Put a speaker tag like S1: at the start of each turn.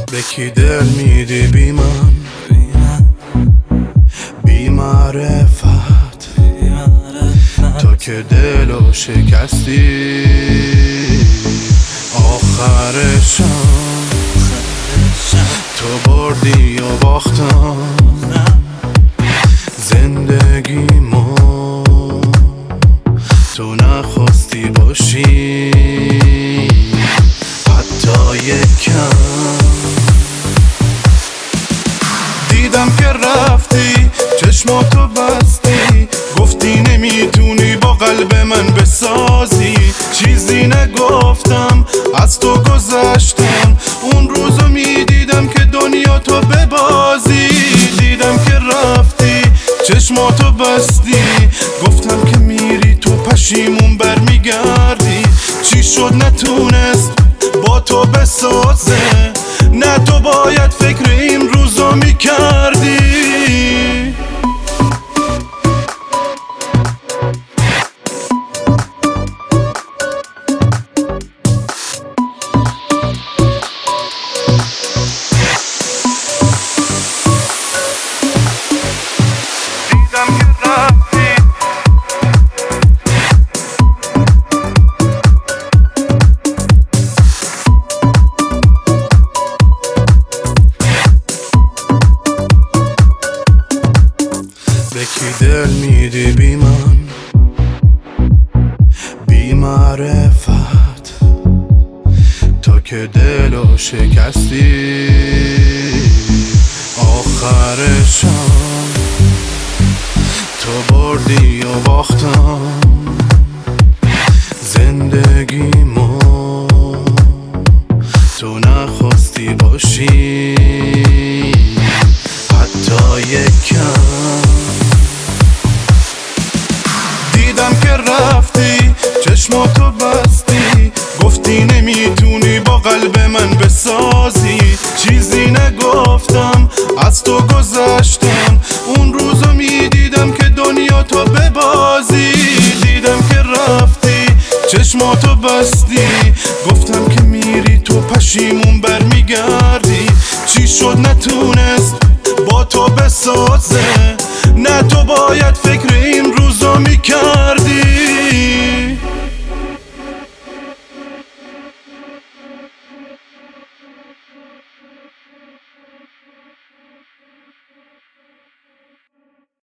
S1: به کی دل میدی بی من، بی معرفت، تا که دلو شکستی آخرشم تو بردی و باختم زندگیمو، تو نخواستی باشی حتی یکم. دیدم که رفتی چشماتو بستی، گفتی نمیتونی با قلب من بسازی. چیزی نگفتم از تو گذشتم، اون روزو میدیدم که دنیا تو ببازی. دیدم که رفتی چشماتو بستی، گفتم که میری تو پشیمون برمیگردی. چی شد نتونست با تو بسازه، نه تو باید فکر این روزو میکردی. به کی دل میدی بی من، بی معرفت، تا که دلو شکستی آخرشم تو بردی و باختم زندگیمو، تو نخواستی باشی حتی یکم. دیدم که رفتی چشماتو بستی، گفتی نمیتونی با قلب من بسازی. چیزی نگفتم از تو گذشتم، اون روزو میدیدم که دنیا تو ببازی. دیدم که رفتی چشماتو بستی، گفتم که میری تو پشیمون برمیگردی. چی شد نتونست با تو بسازه، نه تو باید فکر